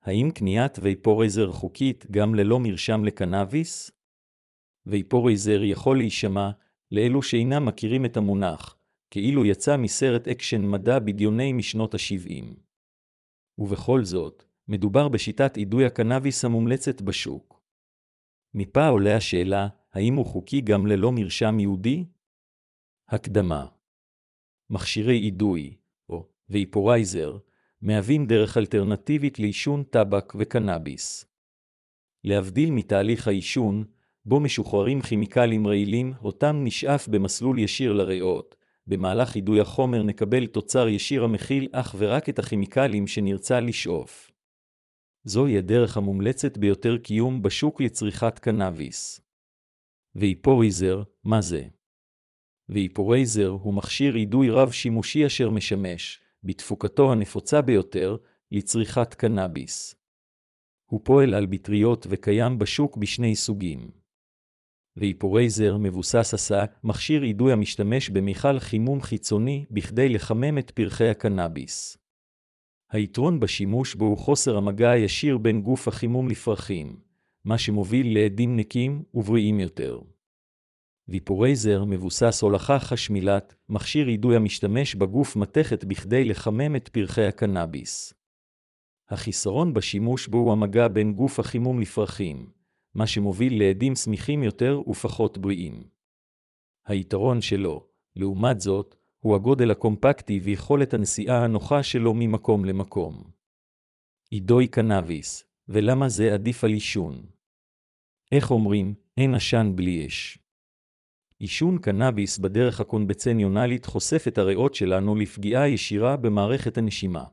האם קניית וייפורייזר חוקית גם ללא מרשם לקנאביס? וייפורייזר יכול להישמע, לאלו שאינם מכירים את המונח, כאילו יצא מסרט אקשן מדע בדיוני משנות ה-70. ובכל זאת, מדובר בשיטת אידוי הקנאביס המומלצת בשוק. מפה עולה השאלה, האם הוא חוקי גם ללא מרשם יהודי? הקדמה. מכשירי אידוי, או וייפורייזר, מהווים דרך אלטרנטיבית לעישון טבק וקנאביס. להבדיל מתהליך העישון, בו משוחררים כימיקלים רעילים, אותם נשאף במסלול ישיר לריאות. במהלך אידוי החומר נקבל תוצר ישיר המכיל אך ורק את הכימיקלים שנרצה לשאוף. זוהי הדרך המומלצת ביותר קיום בשוק לצריכת קנאביס. וייפורייזר, מה זה? וייפורייזר הוא מכשיר אידוי רב שימושי אשר משמש, בתפוקתו הנפוצה ביותר, לצריכת קנאביס. הוא פועל על בטריות וקיים בשוק בשני סוגים. וייפורייזר מבוסס עשה, מכשיר אידוי המשתמש במיכל חימום חיצוני בכדי לחמם את פרחי הקנאביס. היתרון בשימוש בו הוא חוסר המגע הישיר בין גוף החימום לפרחים, מה שמוביל לעדים נקיים ובריאים יותר. וייפורייזר מבוסס הולכה חשמלית, מכשיר אידוי המשתמש בגוף מתכת בכדי לחמם את פרחי הקנאביס. החיסרון בשימוש בו הוא המגע בין גוף החימום לפרחים, מה שמוביל לעדים סמיכים יותר ופחות בריאים. היתרון שלו, לעומת זאת, הוא הגודל הקומפקטי ויכולת הנסיעה הנוחה שלו ממקום למקום. אידוי קנאביס, ולמה זה עדיף על עישון? איך אומרים, אין עשן בלי אש. עישון קנאביס בדרך הקונבנציונלית חושף את הריאות שלנו לפגיעה ישירה במערכת הנשימה.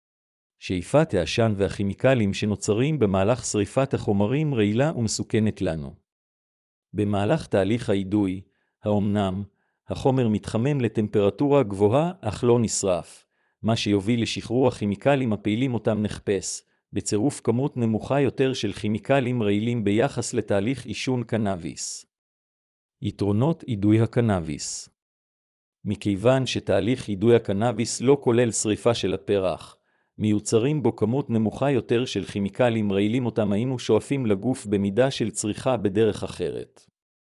שאיפת העשן והכימיקלים שנוצרים במהלך שריפת החומרים רעילה ומסוכנת לנו. במהלך תהליך האידוי, האומנם, החומר מתחמם לטמפרטורה גבוהה אך לא נשרף, מה שיוביל לשחרור הכימיקלים הפעילים אותם נחפש, בצירוף כמות נמוכה יותר של כימיקלים רעילים ביחס לתהליך עישון קנאביס. יתרונות אידוי הקנאביס. מכיוון שתהליך אידוי הקנאביס לא כולל שריפה של הפרח, מיוצרים בו כמות נמוכה יותר של כימיקלים רעילים אותם היינו שואפים לגוף במידה של צריכה בדרך אחרת.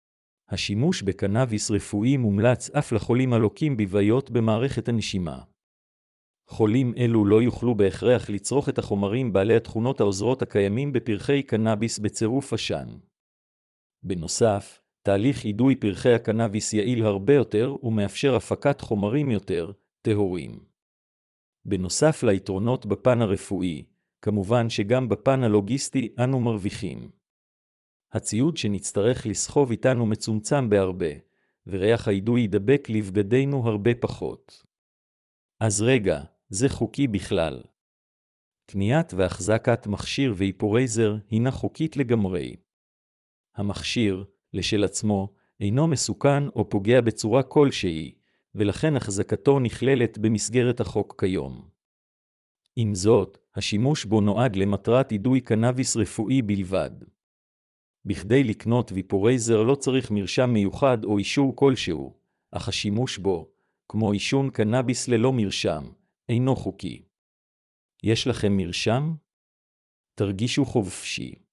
השימוש בקנאביס רפואי מומלץ אף לחולים הלוקים בבעיות במערכת הנשימה. חולים אלו לא יוכלו בהכרח לצרוך את החומרים בעלי התכונות העוזרות הקיימים בפרחי קנאביס בצירוף עשן. בנוסף, תהליך אידוי פרחי הקנאביס יעיל הרבה יותר ומאפשר הפקת חומרים יותר טהורים. בנוסף ליתרונות בפן הרפואי, כמובן שגם בפן הלוגיסטי אנו מרוויחים. הציוד שנצטרך לסחוב איתנו מצומצם בהרבה, וריח האידוי ידבק לבגדינו הרבה פחות. אז רגע, זה חוקי בכלל. קניית והחזקת מכשיר וייפורייזר הינה חוקית לגמרי. המכשיר, לשל עצמו, אינו מסוכן או פוגע בצורה כלשהי, ולכן החזקתו נכללת במסגרת החוק כיום. עם זאת, השימוש בו נועד למטרת אידוי קנאביס רפואי בלבד. בכדי לקנות וייפורייזר לא צריך מרשם מיוחד או אישור כלשהו, אך השימוש בו, כמו עישון קנאביס ללא מרשם, אינו חוקי. יש לכם מרשם? תרגישו חופשי.